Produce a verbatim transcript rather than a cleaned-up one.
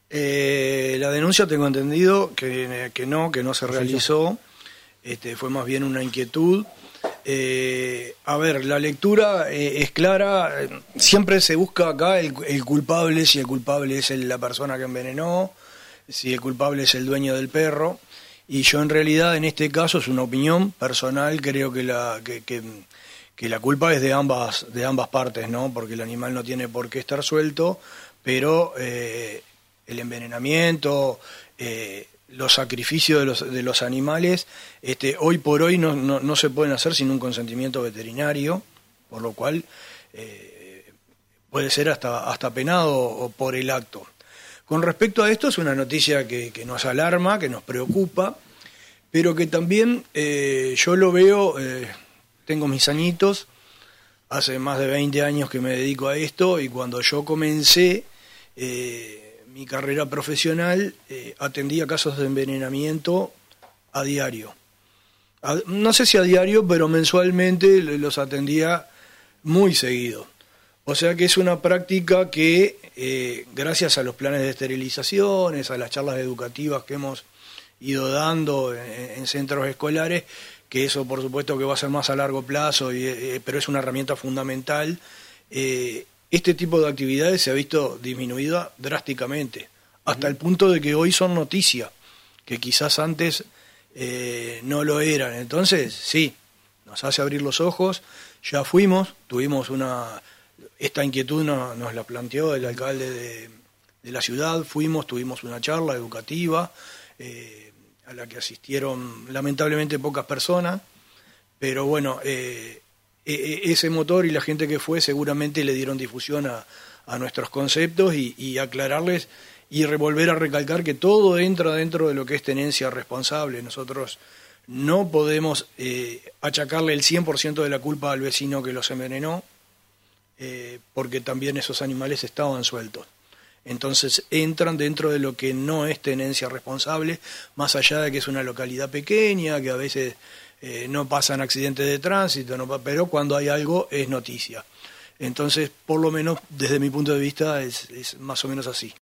Eh, la denuncia tengo entendido que, que no, que no se realizó, este, fue más bien una inquietud. Eh, a ver, la lectura eh, es clara, siempre se busca acá el, el culpable, si el culpable es el, la persona que envenenó, si el culpable es el dueño del perro, y yo en realidad en este caso es una opinión personal, creo que la que, que, que la culpa es de ambas de ambas partes, ¿no? Porque el animal no tiene por qué estar suelto, pero eh, el envenenamiento, eh, los sacrificios de los, de los animales, este, hoy por hoy no, no, no se pueden hacer sin un consentimiento veterinario, por lo cual eh, puede ser hasta, hasta penado por el acto. Con respecto a esto, es una noticia que, que nos alarma, que nos preocupa, pero que también eh, yo lo veo, eh, tengo mis añitos, hace más de veinte años que me dedico a esto, y cuando yo comencé eh, mi carrera profesional, eh, atendía casos de envenenamiento a diario. A, no sé si a diario, pero mensualmente los atendía muy seguido. O sea que es una práctica que, eh, gracias a los planes de esterilizaciones, a las charlas educativas que hemos ido dando en, en centros escolares, que eso por supuesto que va a ser más a largo plazo, y, eh, pero es una herramienta fundamental, eh, este tipo de actividades se ha visto disminuida drásticamente, hasta el punto de que hoy son noticia, que quizás antes eh, no lo eran. Entonces, sí, nos hace abrir los ojos, ya fuimos, tuvimos una... Esta inquietud no, nos la planteó el alcalde de, de la ciudad, fuimos, tuvimos una charla educativa, eh, a la que asistieron lamentablemente pocas personas, pero bueno, eh, ese motor y la gente que fue seguramente le dieron difusión a, a nuestros conceptos y, y aclararles y volver a recalcar que todo entra dentro de lo que es tenencia responsable. Nosotros no podemos eh, achacarle el cien por ciento de la culpa al vecino que los envenenó, eh, porque también esos animales estaban sueltos. Entonces entran dentro de lo que no es tenencia responsable, más allá de que es una localidad pequeña, que a veces eh, no pasan accidentes de tránsito, no, pero cuando hay algo es noticia. Entonces, por lo menos desde mi punto de vista, es, es más o menos así.